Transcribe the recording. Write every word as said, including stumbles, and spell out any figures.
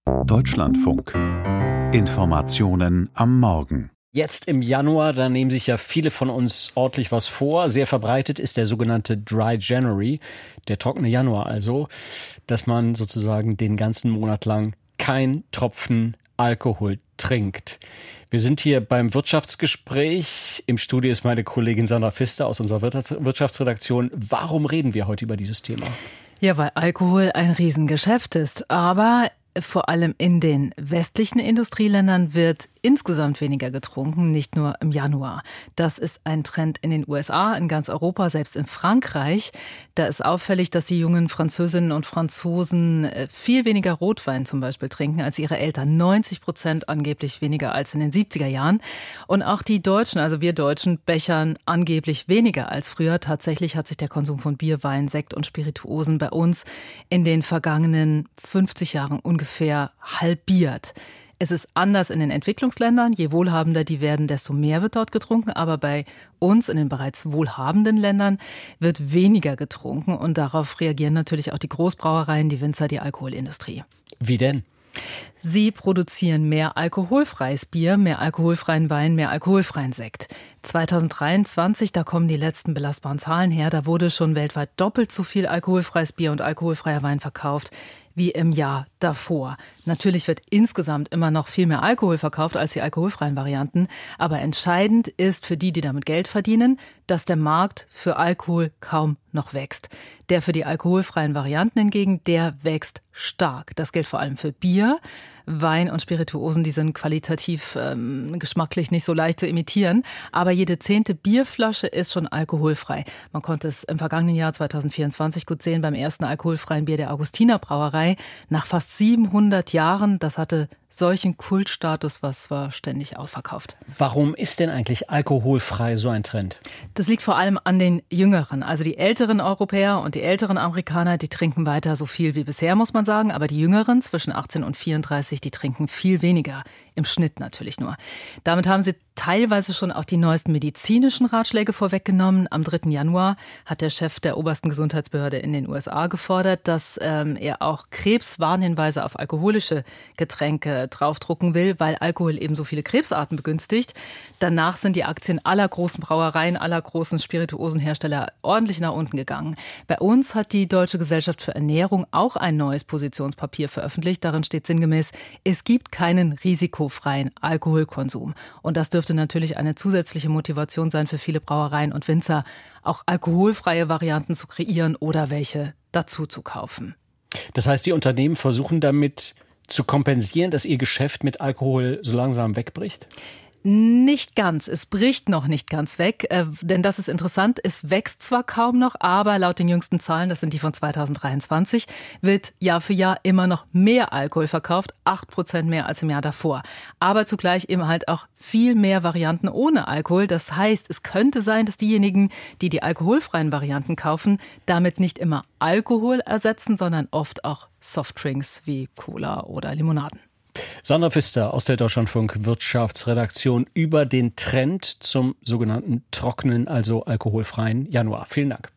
Deutschlandfunk. Informationen am Morgen. Jetzt im Januar, da nehmen sich ja viele von uns ordentlich was vor. Sehr verbreitet ist der sogenannte Dry January, der trockene Januar also, dass man sozusagen den ganzen Monat lang kein Tropfen Alkohol trinkt. Wir sind hier beim Wirtschaftsgespräch. Im Studio ist meine Kollegin Sandra Pfister aus unserer Wirtschaftsredaktion. Warum reden wir heute über dieses Thema? Ja, weil Alkohol ein Riesengeschäft ist. Aber vor allem in den westlichen Industrieländern wird insgesamt weniger getrunken, nicht nur im Januar. Das ist ein Trend in den U S A, in ganz Europa, selbst in Frankreich. Da ist auffällig, dass die jungen Französinnen und Franzosen viel weniger Rotwein zum Beispiel trinken als ihre Eltern. neunzig Prozent angeblich weniger als in den siebziger Jahren. Und auch die Deutschen, also wir Deutschen, bechern angeblich weniger als früher. Tatsächlich hat sich der Konsum von Bier, Wein, Sekt und Spirituosen bei uns in den vergangenen fünfzig Jahren ungefähr halbiert. Es ist anders in den Entwicklungsländern. Je wohlhabender die werden, desto mehr wird dort getrunken. Aber bei uns in den bereits wohlhabenden Ländern wird weniger getrunken. Und darauf reagieren natürlich auch die Großbrauereien, die Winzer, die Alkoholindustrie. Wie denn? Sie produzieren mehr alkoholfreies Bier, mehr alkoholfreien Wein, mehr alkoholfreien Sekt. zwanzig dreiundzwanzig, da kommen die letzten belastbaren Zahlen her, da wurde schon weltweit doppelt so viel alkoholfreies Bier und alkoholfreier Wein verkauft wie im Jahr davor. Natürlich wird insgesamt immer noch viel mehr Alkohol verkauft als die alkoholfreien Varianten. Aber entscheidend ist für die, die damit Geld verdienen, dass der Markt für Alkohol kaum noch wächst. Der für die alkoholfreien Varianten hingegen, der wächst stark. Das gilt vor allem für Bier. Wein und Spirituosen, die sind qualitativ ähm, geschmacklich nicht so leicht zu imitieren. Aber jede zehnte Bierflasche ist schon alkoholfrei. Man konnte es im vergangenen Jahr zwanzig vierundzwanzig gut sehen beim ersten alkoholfreien Bier der Augustiner Brauerei. Nach fast siebenhundert Jahren, das hatte solchen Kultstatus, was war ständig ausverkauft. Warum ist denn eigentlich alkoholfrei so ein Trend? Das liegt vor allem an den Jüngeren. Also die älteren Europäer und die älteren Amerikaner, die trinken weiter so viel wie bisher, muss man sagen. Aber die Jüngeren zwischen achtzehn und vierunddreißig, die trinken viel weniger. Im Schnitt natürlich nur. Damit haben sie teilweise schon auch die neuesten medizinischen Ratschläge vorweggenommen. Am dritten Januar hat der Chef der obersten Gesundheitsbehörde in den U S A gefordert, dass ähm, er auch Krebswarnhinweise auf alkoholische Getränke draufdrucken will, weil Alkohol eben so viele Krebsarten begünstigt. Danach sind die Aktien aller großen Brauereien, aller großen Spirituosenhersteller ordentlich nach unten gegangen. Bei uns hat die Deutsche Gesellschaft für Ernährung auch ein neues Positionspapier veröffentlicht. Darin steht sinngemäß, es gibt keinen risikofreien Alkoholkonsum. Und das dürfte natürlich eine zusätzliche Motivation sein für viele Brauereien und Winzer, auch alkoholfreie Varianten zu kreieren oder welche dazu zu kaufen. Das heißt, die Unternehmen versuchen damit zu kompensieren, dass ihr Geschäft mit Alkohol so langsam wegbricht? Nicht ganz. Es bricht noch nicht ganz weg, äh, denn das ist interessant. Es wächst zwar kaum noch, aber laut den jüngsten Zahlen, das sind die von zwanzig dreiundzwanzig, wird Jahr für Jahr immer noch mehr Alkohol verkauft, acht Prozent mehr als im Jahr davor. Aber zugleich eben halt auch viel mehr Varianten ohne Alkohol. Das heißt, es könnte sein, dass diejenigen, die die alkoholfreien Varianten kaufen, damit nicht immer Alkohol ersetzen, sondern oft auch Softdrinks wie Cola oder Limonaden. Sandra Pfister aus der Deutschlandfunk Wirtschaftsredaktion über den Trend zum sogenannten trockenen, also alkoholfreien Januar. Vielen Dank.